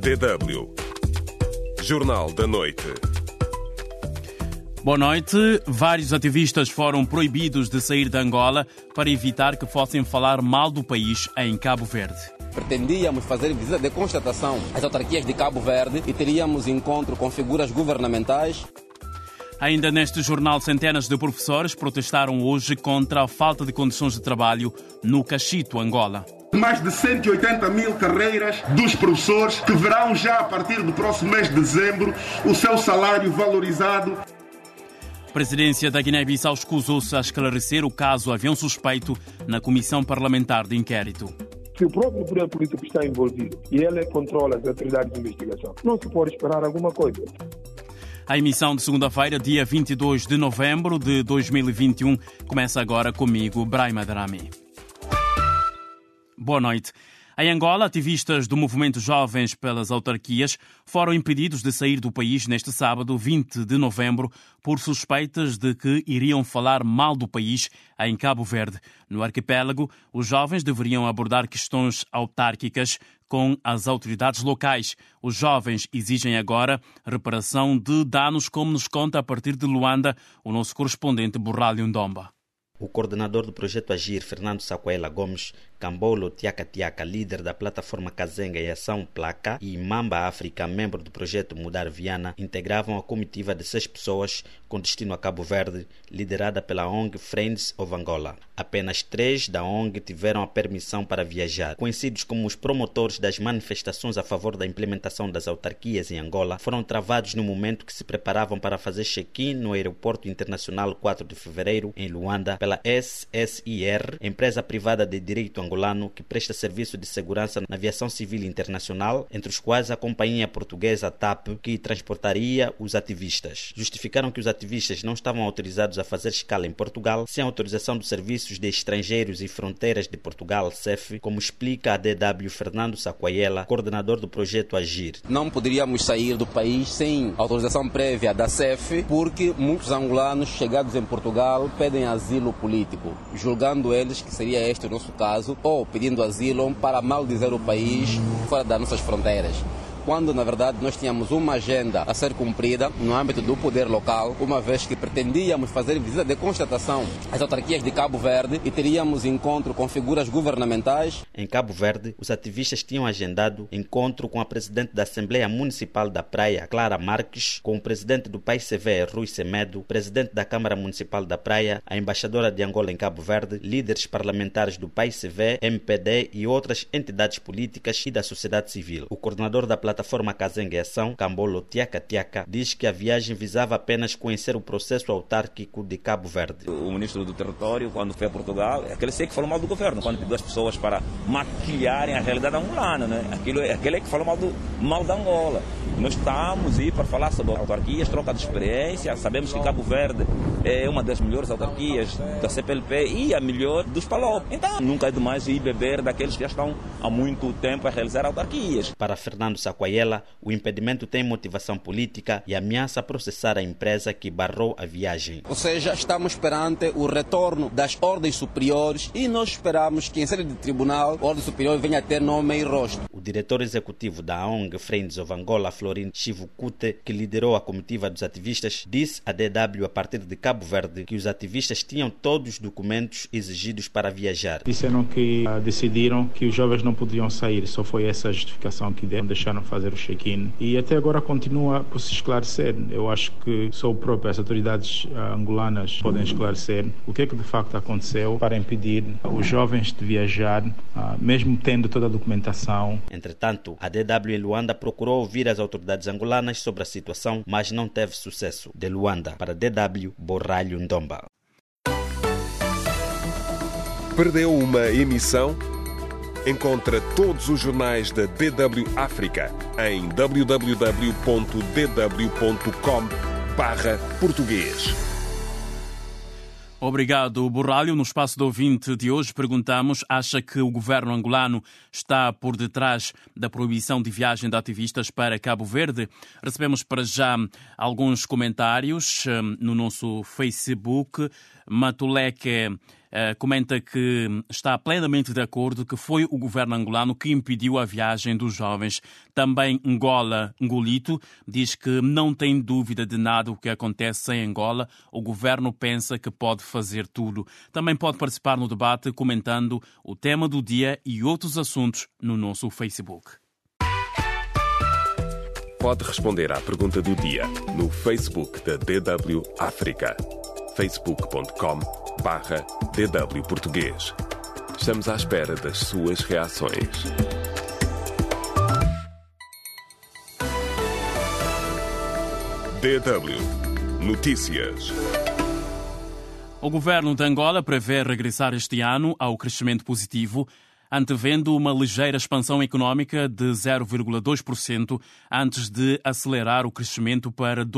DW Jornal da Noite. Boa noite. Vários ativistas foram proibidos de sair de Angola para evitar que fossem falar mal do país em Cabo Verde. Pretendíamos fazer visita de constatação às autarquias de Cabo Verde e teríamos encontro com figuras governamentais. Ainda neste jornal, centenas de professores protestaram hoje contra a falta de condições de trabalho no Cachito, Angola. Mais de 180 mil carreiras dos professores que verão já a partir do próximo mês de dezembro o seu salário valorizado. A presidência da Guiné-Bissau escusou-se a esclarecer o caso avião suspeito na Comissão Parlamentar de Inquérito. Se o próprio poder político está envolvido e ele controla as atividades de investigação, não se pode esperar alguma coisa. A emissão de segunda-feira, dia 22 de novembro de 2021, começa agora comigo, Braima Darami. Boa noite. Em Angola, ativistas do movimento Jovens pelas Autarquias foram impedidos de sair do país neste sábado, 20 de novembro, por suspeitas de que iriam falar mal do país em Cabo Verde. No arquipélago, os jovens deveriam abordar questões autárquicas com as autoridades locais. Os jovens exigem agora reparação de danos, como nos conta a partir de Luanda o nosso correspondente Borralho Ndomba. O coordenador do projeto Agir, Fernando Saquaela Gomes, Cambolo Tiaca Tiaca, líder da plataforma Kazenga e Ação Placa, e Mamba África, membro do projeto Mudar Viana, integravam a comitiva de 6 pessoas com destino a Cabo Verde, liderada pela ONG Friends of Angola. Apenas 3 da ONG tiveram a permissão para viajar. Conhecidos como os promotores das manifestações a favor da implementação das autarquias em Angola, foram travados no momento que se preparavam para fazer check-in no Aeroporto Internacional 4 de Fevereiro, em Luanda, pela SSIR, empresa privada de direito angolano que presta serviço de segurança na aviação civil internacional, entre os quais a companhia portuguesa TAP, que transportaria os ativistas. Justificaram que os ativistas não estavam autorizados a fazer escala em Portugal sem autorização dos Serviços de Estrangeiros e Fronteiras de Portugal, CEF, como explica a DW Fernando Saquaela, coordenador do projeto Agir. Não poderíamos sair do país sem autorização prévia da CEF, porque muitos angolanos chegados em Portugal pedem asilo político, julgando eles que seria este o nosso caso, ou pedindo asilo para maldizer o país fora das nossas fronteiras, quando na verdade nós tínhamos uma agenda a ser cumprida no âmbito do poder local, uma vez que pretendíamos fazer visita de constatação às autarquias de Cabo Verde e teríamos encontro com figuras governamentais. Em Cabo Verde, os ativistas tinham agendado encontro com a presidente da Assembleia Municipal da Praia, Clara Marques, com o presidente do PAICV, Rui Semedo, presidente da Câmara Municipal da Praia, a embaixadora de Angola em Cabo Verde, líderes parlamentares do PAICV, MPD e outras entidades políticas e da sociedade civil. O coordenador da plataforma Kazenga e Ação, Cambolo Tiaca Tiaca, diz que a viagem visava apenas conhecer o processo autárquico de Cabo Verde. O ministro do Território, quando foi a Portugal, aquele sei que falou mal do governo, quando pediu as pessoas para maquilharem a realidade angolana, né? Aquele é que falou mal da Angola. Nós estamos aí para falar sobre autarquias, troca de experiência. Sabemos que Cabo Verde é uma das melhores autarquias da CPLP e a melhor dos PALOP. Então, nunca é demais ir beber daqueles que já estão há muito tempo a realizar autarquias. Para Fernando Saquaela, o impedimento tem motivação política e ameaça processar a empresa que barrou a viagem. Ou seja, estamos perante o retorno das ordens superiores e nós esperamos que em sede de tribunal a ordem superior venha a ter nome e rosto. O diretor executivo da ONG Friends of Angola, Florin Chivukute, que liderou a comitiva dos ativistas, disse à DW a partir de Cabo Verde que os ativistas tinham todos os documentos exigidos para viajar. Disseram que decidiram que os jovens não podiam sair, só foi essa a justificação que deram, deixaram fazer o check-in e até agora continua por se esclarecer. Eu acho que só as autoridades angolanas podem esclarecer o que é que de facto aconteceu para impedir os jovens de viajar, mesmo tendo toda a documentação. Entretanto, a DW em Luanda procurou ouvir as autoridades angolanas sobre a situação, mas não teve sucesso. De Luanda, para DW, Borralho Ndomba. Perdeu uma emissão? Encontra todos os jornais da DW África em www.dw.com/português. Obrigado, Borralho. No espaço do ouvinte de hoje perguntamos: acha que o governo angolano está por detrás da proibição de viagem de ativistas para Cabo Verde? Recebemos para já alguns comentários no nosso Facebook. Matuleque comenta que está plenamente de acordo que foi o governo angolano que impediu a viagem dos jovens. Também Angola, Ngolito, diz que não tem dúvida de nada o que acontece em Angola. O governo pensa que pode fazer tudo. Também pode participar no debate comentando o tema do dia e outros assuntos no nosso Facebook. Pode responder à pergunta do dia no Facebook da DW África. facebook.com/DW Português. Estamos à espera das suas reações. DW Notícias. O governo de Angola prevê regressar este ano ao crescimento positivo, antevendo uma ligeira expansão económica de 0,2% antes de acelerar o crescimento para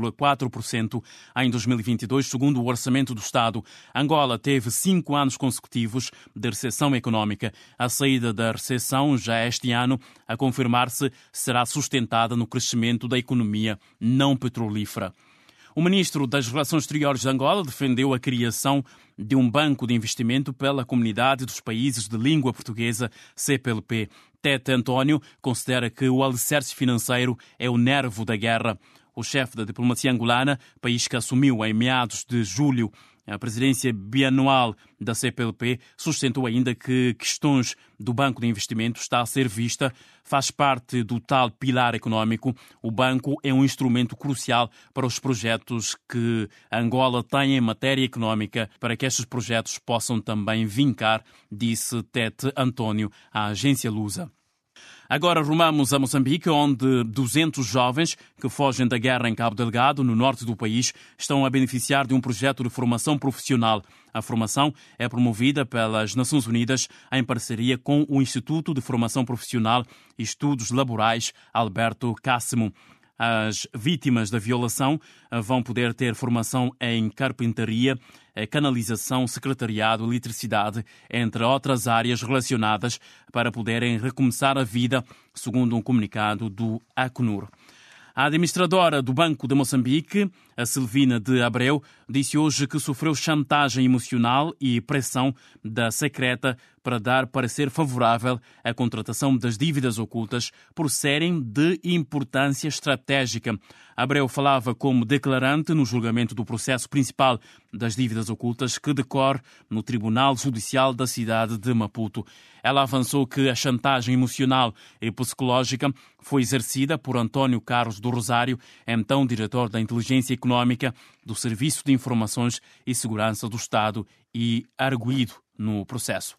2,4% em 2022, segundo o Orçamento do Estado. Angola teve 5 anos consecutivos de recessão económica. A saída da recessão já este ano, a confirmar-se, será sustentada no crescimento da economia não petrolífera. O ministro das Relações Exteriores de Angola defendeu a criação de um banco de investimento pela Comunidade dos Países de Língua Portuguesa, CPLP. Tete António considera que o alicerce financeiro é o nervo da guerra. O chefe da diplomacia angolana, país que assumiu em meados de julho a presidência bianual da CPLP, sustentou ainda que questões do Banco de Investimento está a ser vista, faz parte do tal pilar económico. O banco é um instrumento crucial para os projetos que Angola tem em matéria económica, para que estes projetos possam também vincar, disse Tete António à agência Lusa. Agora rumamos a Moçambique, onde 200 jovens que fogem da guerra em Cabo Delgado, no norte do país, estão a beneficiar de um projeto de formação profissional. A formação é promovida pelas Nações Unidas em parceria com o Instituto de Formação Profissional e Estudos Laborais Alberto Cássimo. As vítimas da violação vão poder ter formação em carpintaria, canalização, secretariado, eletricidade, entre outras áreas relacionadas, para poderem recomeçar a vida, segundo um comunicado do Acnur. A administradora do Banco de Moçambique, a Silvina de Abreu, disse hoje que sofreu chantagem emocional e pressão da secreta para dar parecer favorável à contratação das dívidas ocultas por serem de importância estratégica. Abreu falava como declarante no julgamento do processo principal das dívidas ocultas que decorre no Tribunal Judicial da cidade de Maputo. Ela avançou que a chantagem emocional e psicológica foi exercida por António Carlos do Rosário, então diretor da Inteligência Económica do Serviço de Informações e Segurança do Estado e arguido no processo.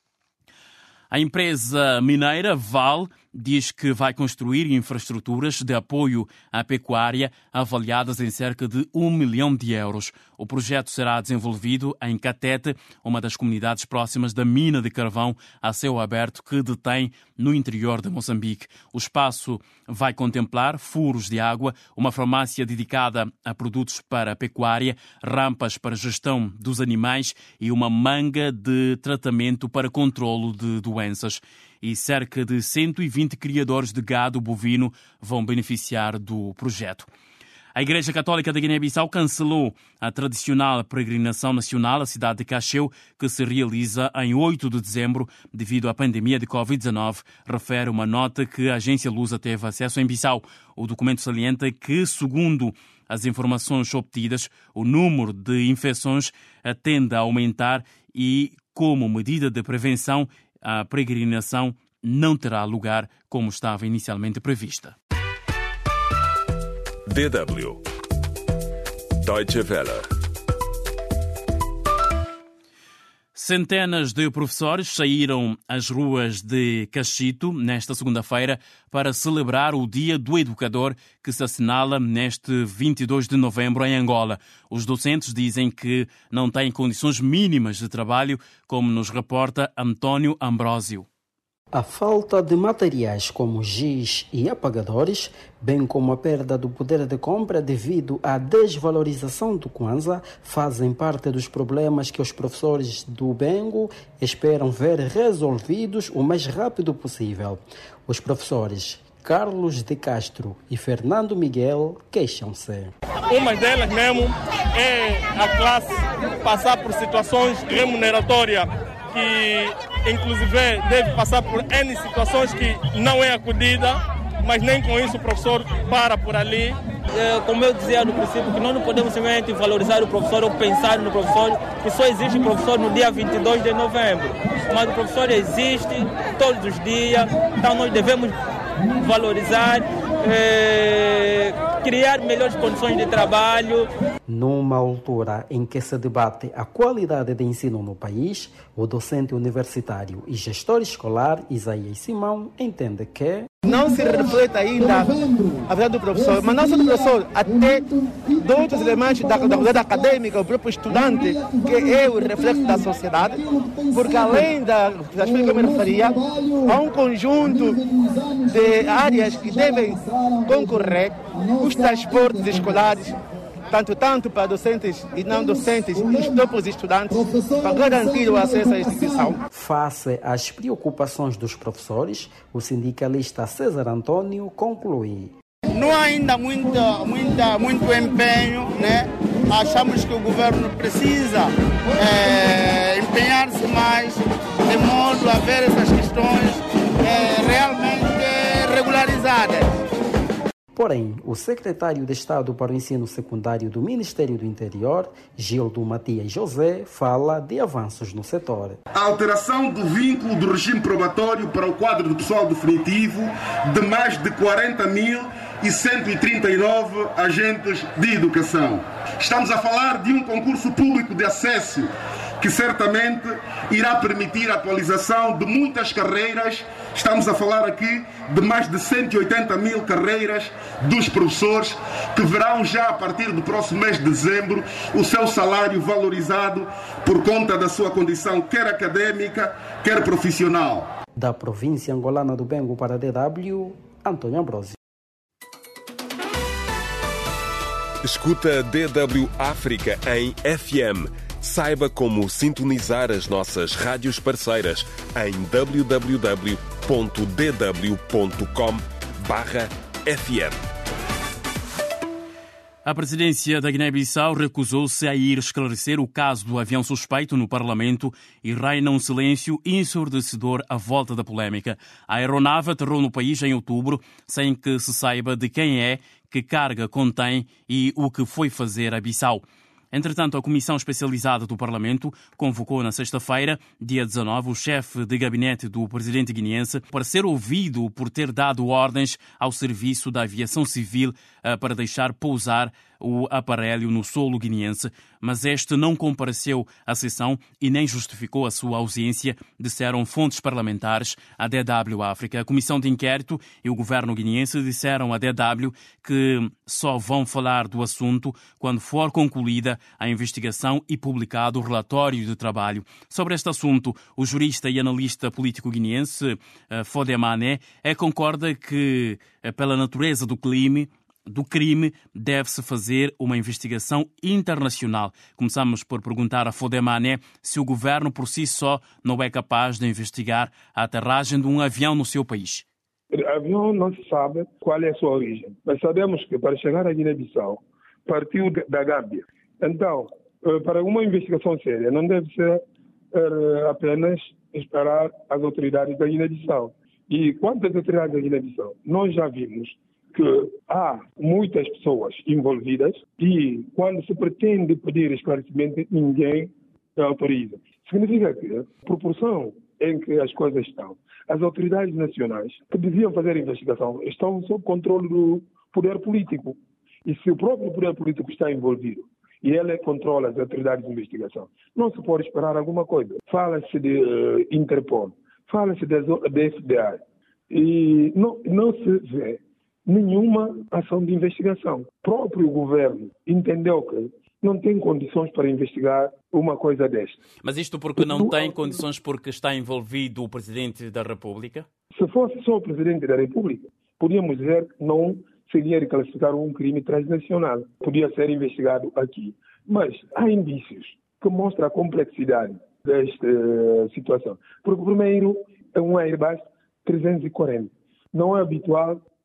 A empresa mineira Vale diz que vai construir infraestruturas de apoio à pecuária avaliadas em cerca de 1 milhão de euros. O projeto será desenvolvido em Catete, uma das comunidades próximas da mina de carvão a céu aberto que detém no interior de Moçambique. O espaço vai contemplar furos de água, uma farmácia dedicada a produtos para a pecuária, rampas para gestão dos animais e uma manga de tratamento para controlo de doenças. E cerca de 120 criadores de gado bovino vão beneficiar do projeto. A Igreja Católica da Guiné-Bissau cancelou a tradicional peregrinação nacional à cidade de Cacheu, que se realiza em 8 de dezembro devido à pandemia de Covid-19, refere uma nota que a agência Lusa teve acesso em Bissau. O documento salienta que, segundo as informações obtidas, o número de infecções tende a aumentar e, como medida de prevenção, a peregrinação não terá lugar como estava inicialmente prevista. DW Deutsche Welle. Centenas de professores saíram às ruas de Cachito nesta segunda-feira para celebrar o Dia do Educador, que se assinala neste 22 de novembro em Angola. Os docentes dizem que não têm condições mínimas de trabalho, como nos reporta António Ambrósio. A falta de materiais como giz e apagadores, bem como a perda do poder de compra devido à desvalorização do Kwanza, fazem parte dos problemas que os professores do Bengo esperam ver resolvidos o mais rápido possível. Os professores Carlos de Castro e Fernando Miguel queixam-se. Uma delas mesmo é a classe passar por situações remuneratórias que inclusive deve passar por N situações que não é acudida, mas nem com isso o professor para por ali. Como eu dizia no princípio, que nós não podemos simplesmente valorizar o professor ou pensar no professor, que só existe professor no dia 22 de novembro. Mas o professor existe todos os dias, então nós devemos valorizar, criar melhores condições de trabalho. Numa altura em que se debate a qualidade de ensino no país, o docente universitário e gestor escolar Isaías Simão entende que não se reflete ainda a verdade do professor, mas não só do professor, até de outros elementos da comunidade acadêmica, o próprio estudante, que é o reflexo da sociedade, porque além das coisas que eu me referia, há um conjunto de áreas que devem concorrer, os transportes escolares, tanto para docentes e não docentes, e os próprios estudantes, para garantir o acesso à instituição. Face às preocupações dos professores, o sindicalista César Antônio conclui. Não há ainda muito empenho, né? Achamos que o governo precisa empenhar-se mais, de modo a ver essas questões realmente regularizadas. Porém, o secretário de Estado para o Ensino Secundário do Ministério do Interior, Gildo Matias José, fala de avanços no setor. A alteração do vínculo do regime probatório para o quadro do pessoal definitivo de mais de 40.139 agentes de educação. Estamos a falar de um concurso público de acesso que certamente irá permitir a atualização de muitas carreiras. Estamos a falar aqui de mais de 180 mil carreiras dos professores que verão já a partir do próximo mês de dezembro o seu salário valorizado por conta da sua condição quer acadêmica, quer profissional. Da província angolana do Bengo para a DW, Antônio Ambrosio. Escuta DW África em FM. Saiba como sintonizar as nossas rádios parceiras em www.dw.com/FM. A presidência da Guiné-Bissau recusou-se a ir esclarecer o caso do avião suspeito no Parlamento e reina um silêncio ensurdecedor à volta da polémica. A aeronave aterrou no país em outubro, sem que se saiba de quem é, que carga contém e o que foi fazer a Bissau. Entretanto, a Comissão Especializada do Parlamento convocou na sexta-feira, dia 19, o chefe de gabinete do presidente guineense para ser ouvido por ter dado ordens ao Serviço da Aviação Civil para deixar pousar o aparelho no solo guineense, mas este não compareceu à sessão e nem justificou a sua ausência, disseram fontes parlamentares à DW África. A Comissão de Inquérito e o governo guineense disseram à DW que só vão falar do assunto quando for concluída a investigação e publicado o relatório de trabalho. Sobre este assunto, o jurista e analista político guineense Fodé Mané concorda que, pela natureza do crime, deve-se fazer uma investigação internacional. Começamos por perguntar a Fodé Mané se o governo por si só não é capaz de investigar a aterragem de um avião no seu país. O avião não se sabe qual é a sua origem, mas sabemos que para chegar à Guiné-Bissau partiu da Gâmbia. Então, para uma investigação séria, não deve ser apenas esperar as autoridades da Guiné-Bissau. E quanto às autoridades da Guiné-Bissau, nós já vimos que há muitas pessoas envolvidas e quando se pretende pedir esclarecimento, ninguém autoriza. Significa que a proporção em que as coisas estão, as autoridades nacionais que deviam fazer a investigação estão sob controle do poder político. E se o próprio poder político está envolvido e ele controla as autoridades de investigação, não se pode esperar alguma coisa. Fala-se de Interpol, fala-se de FDA e não se vê nenhuma ação de investigação. O próprio governo entendeu que não tem condições para investigar uma coisa desta. Mas isto porque não tem condições porque está envolvido o Presidente da República? Se fosse só o Presidente da República, podíamos dizer que não seria de classificar um crime transnacional. Podia ser investigado aqui. Mas há indícios que mostram a complexidade desta situação. Porque, primeiro, é um Airbus 340. Não é habitual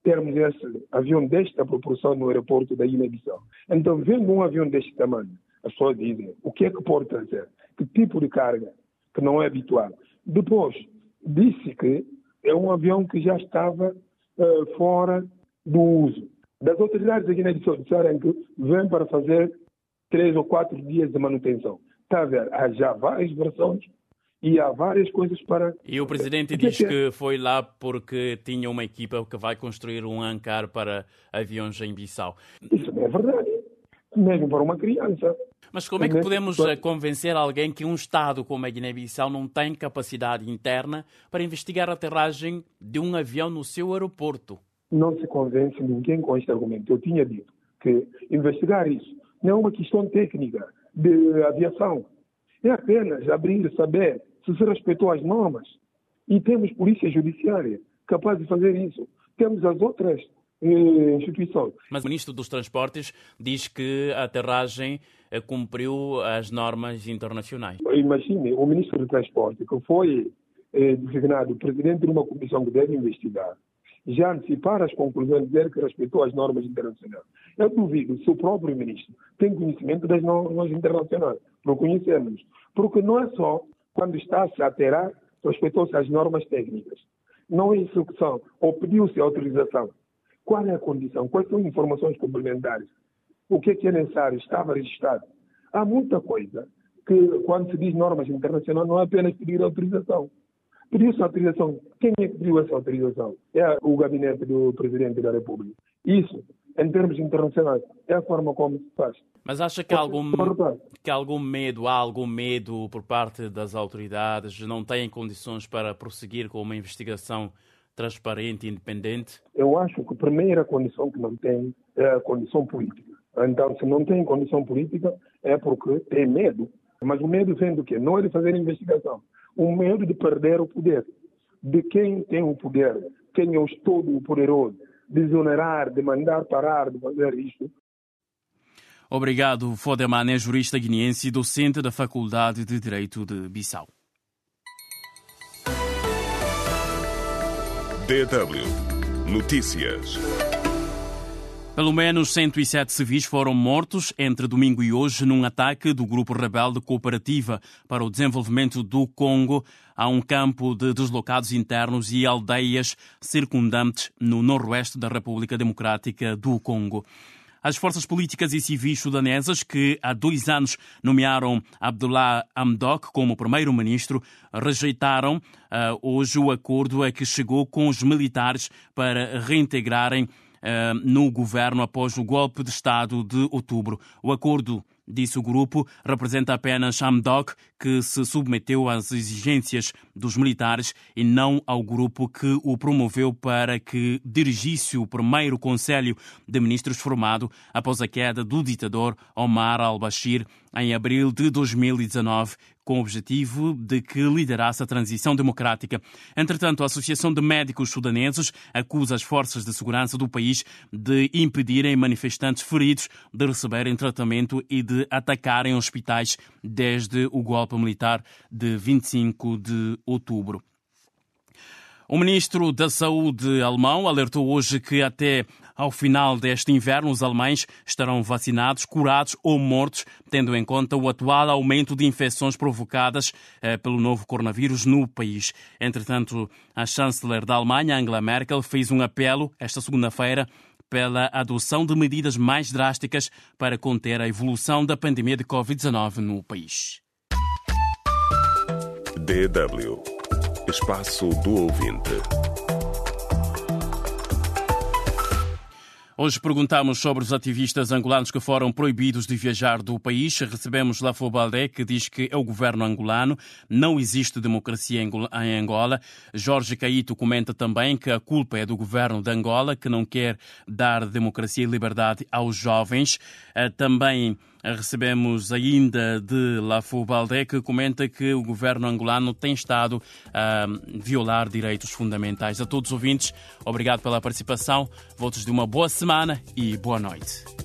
termos esse avião desta proporção no aeroporto da Guiné-Bissau. Então, vendo um avião deste tamanho, as pessoas dizem, o que é que pode trazer? Que tipo de carga? Que não é habitual. Depois, disse que é um avião que já estava fora do uso. Das autoridades da Guiné-Bissau disseram que vem para fazer 3 ou 4 dias de manutenção. Está a ver? Há já várias versões e há várias coisas para... E o presidente diz que foi lá porque tinha uma equipa que vai construir um hangar para aviões em Bissau. Isso não é verdade. Mesmo para uma criança. Mas como é que podemos convencer alguém que um Estado como a Guiné-Bissau não tem capacidade interna para investigar a aterragem de um avião no seu aeroporto? Não se convence ninguém com este argumento. Eu tinha dito que investigar isso não é uma questão técnica de aviação. É apenas abrir e saber se respeitou as normas. E temos polícia judiciária capaz de fazer isso. Temos as outras instituições. Mas o Ministro dos Transportes diz que a aterragem cumpriu as normas internacionais. Imagine, o Ministro do Transporte, que foi designado presidente de uma comissão que deve investigar, já antecipar as conclusões, dizer que respeitou as normas internacionais. Eu duvido se o próprio ministro tem conhecimento das normas internacionais. Não conhecemos. Porque não é só quando está-se a aterrar, respeitou-se as normas técnicas. Não é instrução, ou pediu-se autorização. Qual é a condição? Quais são as informações complementares? O que é necessário? Estava registrado. Há muita coisa que, quando se diz normas internacionais, não é apenas pedir autorização. Pediu-se autorização. Quem é que pediu essa autorização? É o gabinete do Presidente da República. Isso, em termos internacionais, é a forma como se faz. Mas acha que há algum medo por parte das autoridades? Não têm condições para prosseguir com uma investigação transparente e independente? Eu acho que a primeira condição que não tem é a condição política. Então, se não tem condição política, é porque tem medo. Mas o medo vem do quê? Não é de fazer investigação. O medo de perder o poder. De quem tem o poder, quem é o todo-poderoso, de exonerar, de mandar parar, de fazer isto. Obrigado, Fodemané, jurista guineense e docente da Faculdade de Direito de Bissau. DW Notícias. Pelo menos 107 civis foram mortos entre domingo e hoje num ataque do grupo rebelde Cooperativa para o Desenvolvimento do Congo a um campo de deslocados internos e aldeias circundantes no noroeste da República Democrática do Congo. As forças políticas e civis sudanesas que há 2 anos nomearam Abdullah Hamdok como primeiro-ministro rejeitaram hoje o acordo a que chegou com os militares para reintegrarem no governo após o golpe de Estado de outubro. O acordo, disse o grupo, representa apenas Hamdok, que se submeteu às exigências dos militares e não ao grupo que o promoveu para que dirigisse o primeiro Conselho de Ministros formado após a queda do ditador Omar al-Bashir em abril de 2019, com o objetivo de que liderasse a transição democrática. Entretanto, a Associação de Médicos Sudaneses acusa as forças de segurança do país de impedirem manifestantes feridos de receberem tratamento e de atacarem hospitais desde o golpe militar de 25 de outubro. O ministro da Saúde alemão alertou hoje que até ao final deste inverno os alemães estarão vacinados, curados ou mortos, tendo em conta o atual aumento de infecções provocadas pelo novo coronavírus no país. Entretanto, a chanceler da Alemanha, Angela Merkel, fez um apelo esta segunda-feira pela adoção de medidas mais drásticas para conter a evolução da pandemia de Covid-19 no país. DW Espaço do Ouvinte. Hoje perguntamos sobre os ativistas angolanos que foram proibidos de viajar do país. Recebemos Lafo Baldé, que diz que é o governo angolano, não existe democracia em Angola. Jorge Caíto comenta também que a culpa é do governo de Angola, que não quer dar democracia e liberdade aos jovens. Também recebemos ainda de Lafo Baldé, que comenta que o governo angolano tem estado a violar direitos fundamentais. A todos os ouvintes, obrigado pela participação. Votos de uma boa semana e boa noite.